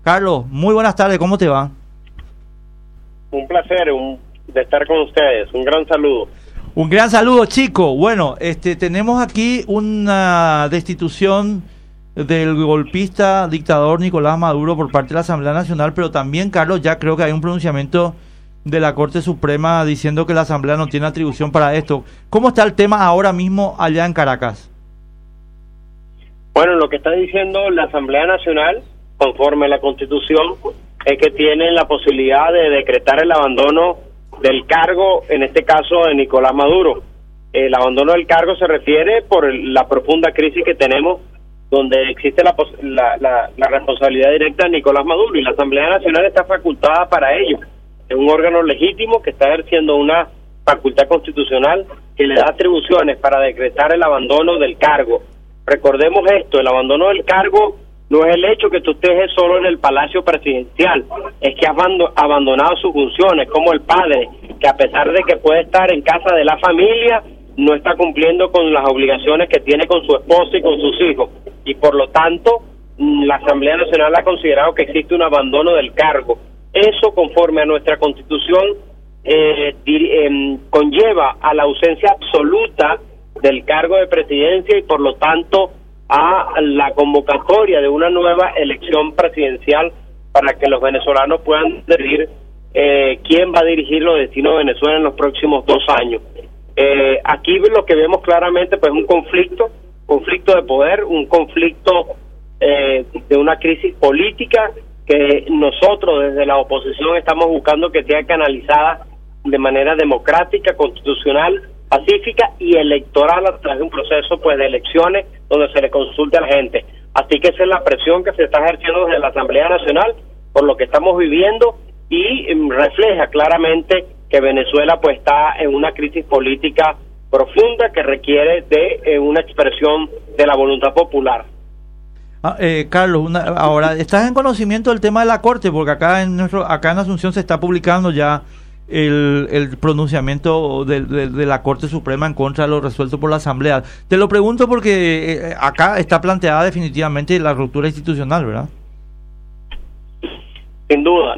Carlos, muy buenas tardes, ¿cómo te va? Un placer de estar con ustedes, un gran saludo. Un gran saludo, chico. Bueno, tenemos aquí una destitución del golpista dictador Nicolás Maduro por parte de la Asamblea Nacional, pero también, Carlos, ya creo que hay un pronunciamiento de la Corte Suprema diciendo que la Asamblea no tiene atribución para esto. ¿Cómo está el tema ahora mismo allá en Caracas? Bueno, lo que está diciendo la Asamblea Nacional, conforme a la Constitución, es que tienen la posibilidad de decretar el abandono del cargo, en este caso de Nicolás Maduro. El abandono del cargo se refiere por la profunda crisis que tenemos, donde existe la responsabilidad directa de Nicolás Maduro, y la Asamblea Nacional está facultada para ello. Es un órgano legítimo que está ejerciendo una facultad constitucional que le da atribuciones para decretar el abandono del cargo. Recordemos esto, el abandono del cargo no es el hecho que tú estés solo en el Palacio Presidencial, es que has abandonado sus funciones, como el padre, que a pesar de que puede estar en casa de la familia, no está cumpliendo con las obligaciones que tiene con su esposa y con sus hijos, y por lo tanto la Asamblea Nacional ha considerado que existe un abandono del cargo. Eso, conforme a nuestra Constitución, conlleva a la ausencia absoluta del cargo de presidencia y por lo tanto a la convocatoria de una nueva elección presidencial para que los venezolanos puedan decidir quién va a dirigir los destinos de Venezuela en los próximos 2 años. Aquí lo que vemos claramente pues un conflicto de poder, un conflicto de una crisis política que nosotros desde la oposición estamos buscando que sea canalizada de manera democrática, constitucional, pacífica y electoral a través de un proceso pues de elecciones donde se le consulte a la gente. Así que esa es la presión que se está ejerciendo desde la Asamblea Nacional por lo que estamos viviendo y refleja claramente que Venezuela pues está en una crisis política profunda que requiere de una expresión de la voluntad popular. Carlos, ahora estás en conocimiento del tema de la Corte, porque acá en Asunción se está publicando ya el pronunciamiento de la Corte Suprema en contra de lo resuelto por la Asamblea. Te lo pregunto porque acá está planteada definitivamente la ruptura institucional, ¿verdad? Sin duda,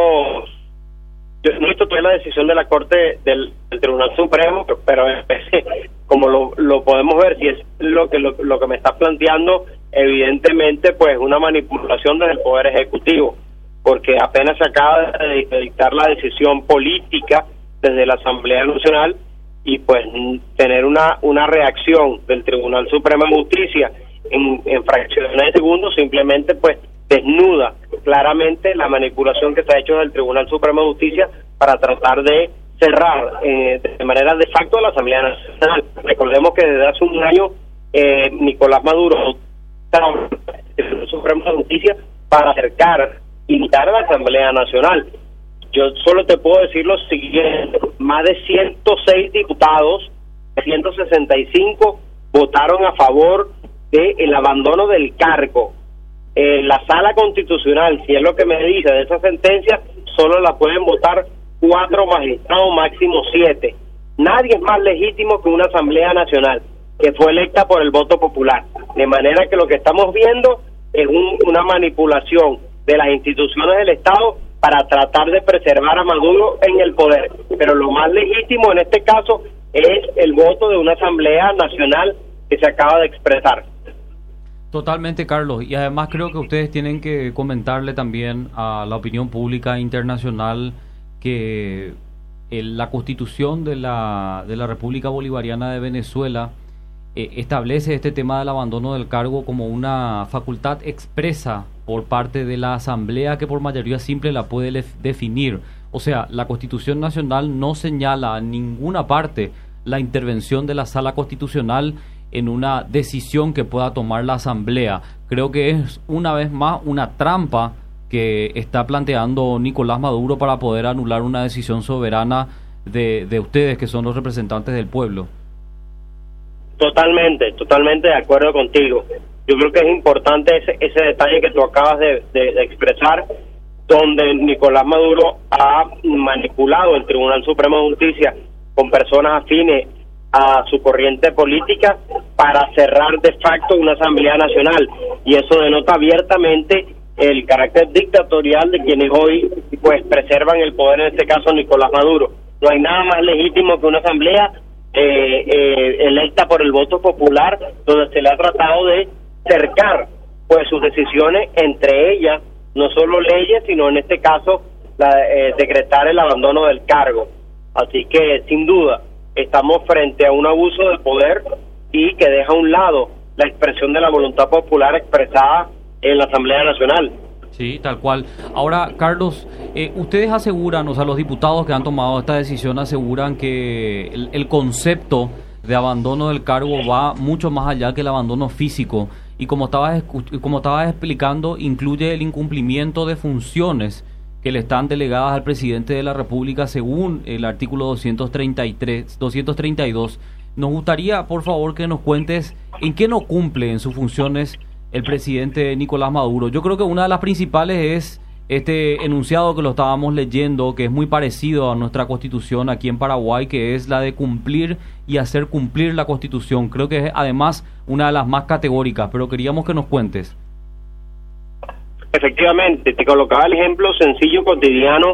yo no he visto toda la decisión de la Corte del Tribunal Supremo, pero como lo podemos ver, si es lo que me está planteando, evidentemente pues una manipulación desde el Poder Ejecutivo, porque apenas se acaba de dictar la decisión política desde la Asamblea Nacional y pues tener una reacción del Tribunal Supremo de Justicia en fracciones de segundos simplemente pues desnuda claramente la manipulación que se ha hecho del Tribunal Supremo de Justicia para tratar de cerrar de manera de facto a la Asamblea Nacional. Recordemos que desde hace un año Nicolás Maduro el Supremo de Justicia para invitar a la Asamblea Nacional. Yo solo te puedo decir lo siguiente: más de 106 diputados, 165 votaron a favor del abandono del cargo. La Sala Constitucional, si es lo que me dice de esa sentencia, solo la pueden votar 4 magistrados, máximo 7. Nadie es más legítimo que una Asamblea Nacional que fue electa por el voto popular. De manera que lo que estamos viendo es una manipulación de las instituciones del Estado para tratar de preservar a Maduro en el poder. Pero lo más legítimo en este caso es el voto de una Asamblea Nacional que se acaba de expresar. Totalmente, Carlos. Y además creo que ustedes tienen que comentarle también a la opinión pública internacional que la Constitución de la República Bolivariana de Venezuela establece este tema del abandono del cargo como una facultad expresa por parte de la Asamblea que por mayoría simple la puede definir. O sea, la Constitución Nacional no señala en ninguna parte la intervención de la Sala Constitucional en una decisión que pueda tomar la Asamblea. Creo que es una vez más una trampa que está planteando Nicolás Maduro para poder anular una decisión soberana de ustedes, que son los representantes del pueblo. Totalmente de acuerdo contigo. Yo creo que es importante ese detalle que tú acabas de expresar, donde Nicolás Maduro ha manipulado el Tribunal Supremo de Justicia con personas afines a su corriente política para cerrar de facto una Asamblea Nacional, y eso denota abiertamente el carácter dictatorial de quienes hoy pues preservan el poder, en este caso Nicolás Maduro. No hay nada más legítimo que una asamblea electa por el voto popular, donde se le ha tratado de cercar pues sus decisiones, entre ellas no solo leyes, sino en este caso decretar el abandono del cargo. Así que sin duda estamos frente a un abuso del poder y que deja a un lado la expresión de la voluntad popular expresada en la Asamblea Nacional. Sí, tal cual. Ahora, Carlos, ustedes aseguran, o sea, los diputados que han tomado esta decisión aseguran que el concepto de abandono del cargo va mucho más allá que el abandono físico y como estabas explicando, incluye el incumplimiento de funciones que le están delegadas al presidente de la República según el artículo 232. Nos gustaría, por favor, que nos cuentes en qué no cumple en sus funciones el presidente Nicolás Maduro. Yo creo que una de las principales es este enunciado que lo estábamos leyendo, que es muy parecido a nuestra Constitución aquí en Paraguay, que es la de cumplir y hacer cumplir la Constitución. Creo que es además una de las más categóricas, pero queríamos que nos cuentes. Efectivamente, te colocaba el ejemplo sencillo, cotidiano,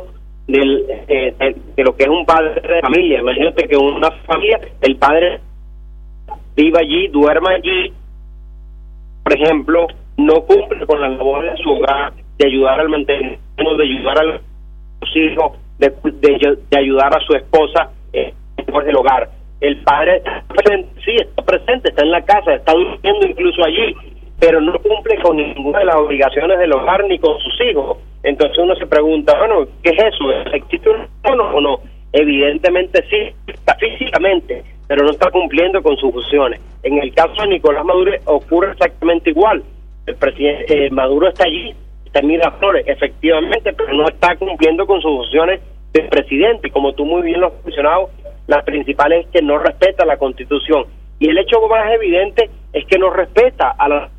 de lo que es un padre de familia. Imagínate que una familia, el padre viva allí, duerma allí, por ejemplo, no cumple con las labores de su hogar, de ayudar al mantenimiento, de ayudar a sus hijos, de ayudar a su esposa por el hogar. El padre está presente, está en la casa, está durmiendo incluso allí, pero no cumple con ninguna de las obligaciones del hogar ni con sus hijos. Entonces uno se pregunta, bueno, ¿qué es eso? ¿Existe un abandono o no? Evidentemente sí, está físicamente, pero no está cumpliendo con sus funciones. En el caso de Nicolás Maduro ocurre exactamente igual. El presidente Maduro está allí, está en Miraflores, efectivamente, pero no está cumpliendo con sus funciones de presidente. Y como tú muy bien lo has mencionado, la principal es que no respeta la Constitución. Y el hecho más evidente es que no respeta a la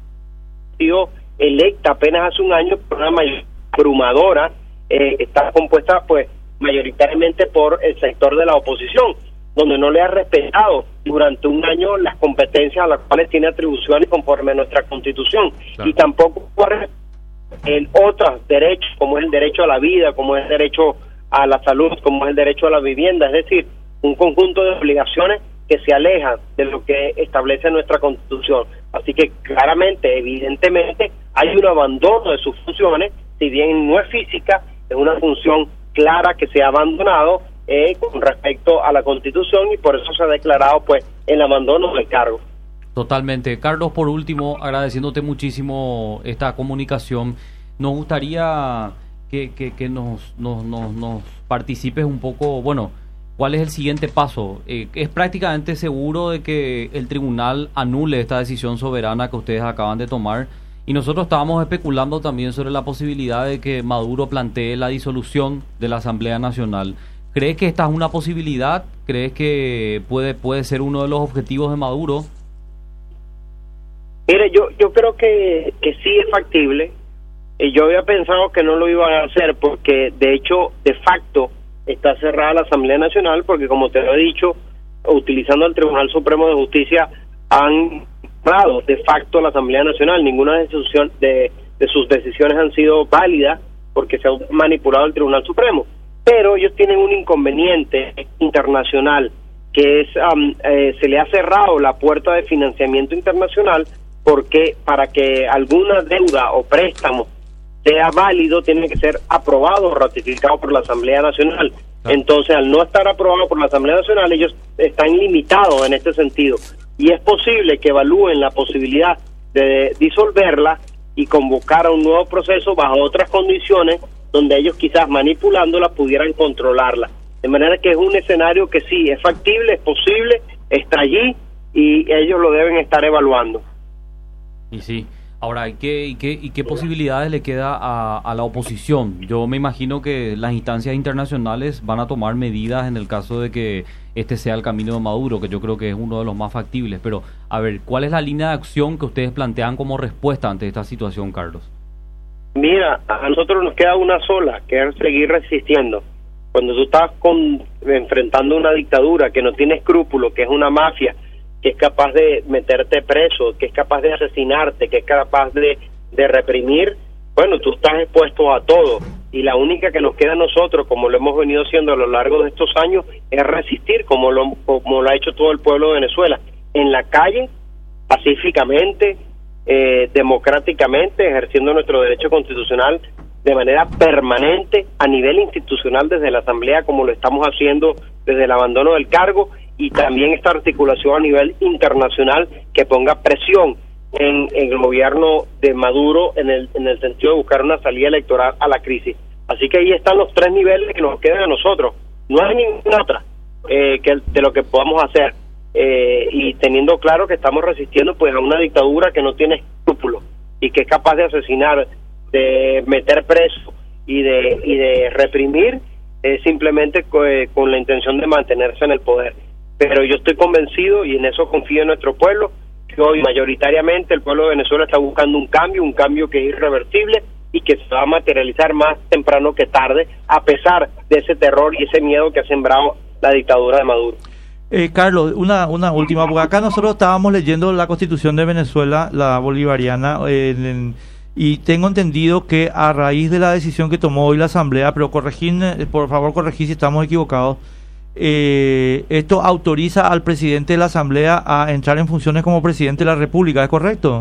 electa apenas hace un año por una mayoría abrumadora, está compuesta pues mayoritariamente por el sector de la oposición, donde no le ha respetado durante un año las competencias a las cuales tiene atribuciones conforme a nuestra Constitución. Claro. Y tampoco en otros derechos, como es el derecho a la vida, como es el derecho a la salud, como es el derecho a la vivienda, es decir, un conjunto de obligaciones que se alejan de lo que establece nuestra Constitución. Así que claramente, evidentemente, hay un abandono de sus funciones, si bien no es física, es una función clara que se ha abandonado con respecto a la Constitución, y por eso se ha declarado pues el abandono del cargo. Totalmente. Carlos, por último, agradeciéndote muchísimo esta comunicación, nos gustaría que nos participes un poco, bueno, ¿cuál es el siguiente paso? ¿Es prácticamente seguro de que el tribunal anule esta decisión soberana que ustedes acaban de tomar? Y nosotros estábamos especulando también sobre la posibilidad de que Maduro plantee la disolución de la Asamblea Nacional. ¿Crees que esta es una posibilidad? ¿Crees que puede ser uno de los objetivos de Maduro? Mire, yo creo que sí es factible. Yo había pensado que no lo iban a hacer porque, de hecho, de facto, está cerrada la Asamblea Nacional porque, como te lo he dicho, utilizando el Tribunal Supremo de Justicia, han cerrado de facto la Asamblea Nacional. Ninguna de sus decisiones han sido válidas porque se ha manipulado el Tribunal Supremo. Pero ellos tienen un inconveniente internacional, que es se le ha cerrado la puerta de financiamiento internacional porque para que alguna deuda o préstamo sea válido tiene que ser aprobado o ratificado por la Asamblea Nacional. Entonces, al no estar aprobado por la Asamblea Nacional, ellos están limitados en este sentido, y es posible que evalúen la posibilidad de disolverla y convocar a un nuevo proceso bajo otras condiciones donde ellos quizás manipulándola pudieran controlarla. De manera que es un escenario que sí, es factible, es posible, está allí y ellos lo deben estar evaluando. Y sí. Ahora, ¿y qué posibilidades le queda a la oposición? Yo me imagino que las instancias internacionales van a tomar medidas en el caso de que este sea el camino de Maduro, que yo creo que es uno de los más factibles. Pero, a ver, ¿cuál es la línea de acción que ustedes plantean como respuesta ante esta situación, Carlos? Mira, a nosotros nos queda una sola, que es seguir resistiendo. Cuando tú estás enfrentando una dictadura que no tiene escrúpulos, que es una mafia, que es capaz de meterte preso, que es capaz de asesinarte, que es capaz de reprimir, bueno, tú estás expuesto a todo, y la única que nos queda a nosotros, como lo hemos venido haciendo a lo largo de estos años, es resistir, como lo ha hecho todo el pueblo de Venezuela, en la calle, pacíficamente, democráticamente, ejerciendo nuestro derecho constitucional de manera permanente a nivel institucional desde la Asamblea, como lo estamos haciendo desde el abandono del cargo, y también esta articulación a nivel internacional que ponga presión en el gobierno de Maduro en el sentido de buscar una salida electoral a la crisis. Así que ahí están los tres niveles que nos quedan a nosotros. No hay ninguna otra de lo que podamos hacer, y teniendo claro que estamos resistiendo pues a una dictadura que no tiene escrúpulos y que es capaz de asesinar, de meter preso y de reprimir, simplemente con la intención de mantenerse en el poder. Pero yo estoy convencido, y en eso confío en nuestro pueblo, que hoy mayoritariamente el pueblo de Venezuela está buscando un cambio que es irreversible y que se va a materializar más temprano que tarde, a pesar de ese terror y ese miedo que ha sembrado la dictadura de Maduro. Carlos, una última, porque acá nosotros estábamos leyendo la Constitución de Venezuela, la bolivariana, y tengo entendido que a raíz de la decisión que tomó hoy la Asamblea, pero por favor corregí si estamos equivocados, esto autoriza al presidente de la Asamblea a entrar en funciones como presidente de la República, ¿es correcto?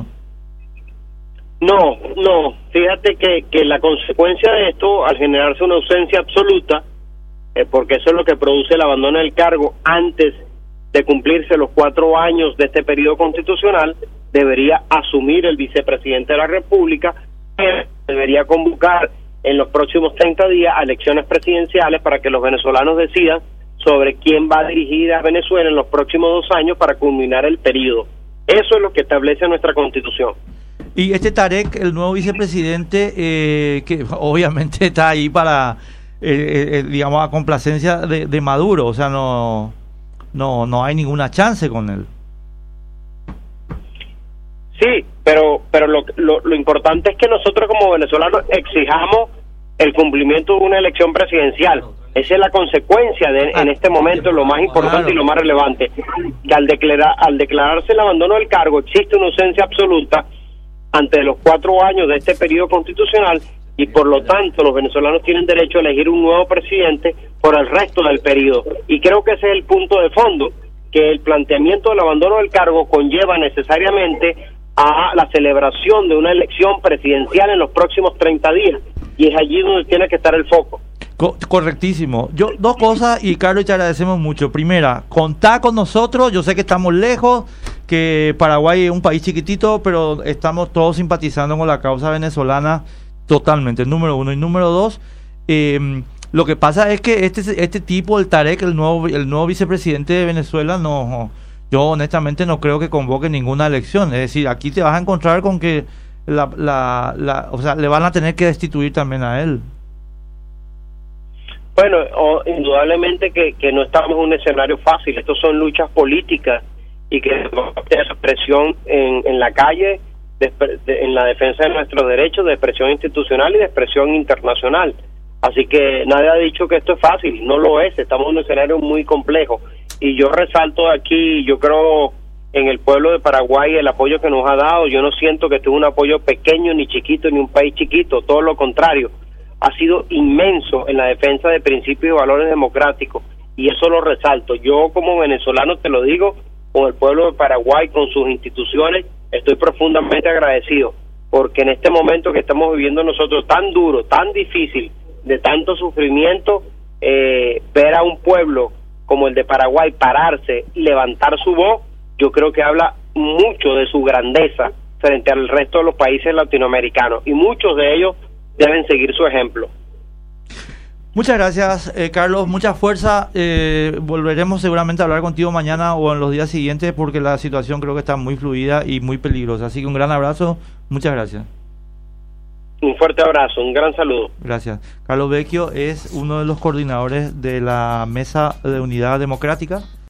No, fíjate que la consecuencia de esto, al generarse una ausencia absoluta, porque eso es lo que produce el abandono del cargo antes de cumplirse los 4 años de este periodo constitucional, debería asumir el vicepresidente de la República, que debería convocar en los próximos 30 días a elecciones presidenciales para que los venezolanos decidan sobre quién va a dirigir a Venezuela en los próximos 2 años para culminar el periodo. Eso es lo que establece nuestra Constitución. Y Tarek, el nuevo vicepresidente, que obviamente está ahí para, digamos, a complacencia de Maduro, o sea, no hay ninguna chance con él. Sí, pero lo importante es que nosotros como venezolanos exijamos el cumplimiento de una elección presidencial. Esa es la consecuencia en este momento, lo más importante y lo más relevante, que al declararse el abandono del cargo existe una ausencia absoluta ante los 4 años de este periodo constitucional, y por lo tanto los venezolanos tienen derecho a elegir un nuevo presidente por el resto del periodo. Y creo que ese es el punto de fondo, que el planteamiento del abandono del cargo conlleva necesariamente a la celebración de una elección presidencial en los próximos 30 días, y es allí donde tiene que estar el foco. Correctísimo. Yo 2 cosas, y Carlos, te agradecemos mucho. Primera, contá con nosotros. Yo sé que estamos lejos, que Paraguay es un país chiquitito, pero estamos todos simpatizando con la causa venezolana totalmente, número 1. Y número 2, lo que pasa es que este tipo, el Tarek, el nuevo vicepresidente de Venezuela, yo honestamente no creo que convoque ninguna elección. Es decir, aquí te vas a encontrar con que o sea, le van a tener que destituir también a él. Bueno, indudablemente que no estamos en un escenario fácil. Estos son luchas políticas, y que esa presión en la calle, en la defensa de nuestros derechos, de expresión institucional y de expresión internacional. Así que nadie ha dicho que esto es fácil, no lo es. Estamos en un escenario muy complejo, y yo resalto aquí, yo creo en el pueblo de Paraguay, el apoyo que nos ha dado. Yo no siento que esto es un apoyo pequeño, ni chiquito, ni un país chiquito, todo lo contrario. Ha sido inmenso en la defensa de principios y valores democráticos, y eso lo resalto. Yo como venezolano te lo digo, con el pueblo de Paraguay, con sus instituciones, estoy profundamente agradecido, porque en este momento que estamos viviendo nosotros tan duro, tan difícil, de tanto sufrimiento, ver a un pueblo como el de Paraguay pararse y levantar su voz, yo creo que habla mucho de su grandeza frente al resto de los países latinoamericanos, y muchos de ellos deben seguir su ejemplo. Muchas gracias, Carlos, mucha fuerza. Volveremos seguramente a hablar contigo mañana o en los días siguientes, porque la situación creo que está muy fluida y muy peligrosa. Así que un gran abrazo, muchas gracias. Un fuerte abrazo, un gran saludo. Gracias. Carlos Vecchio es uno de los coordinadores de la Mesa de Unidad Democrática.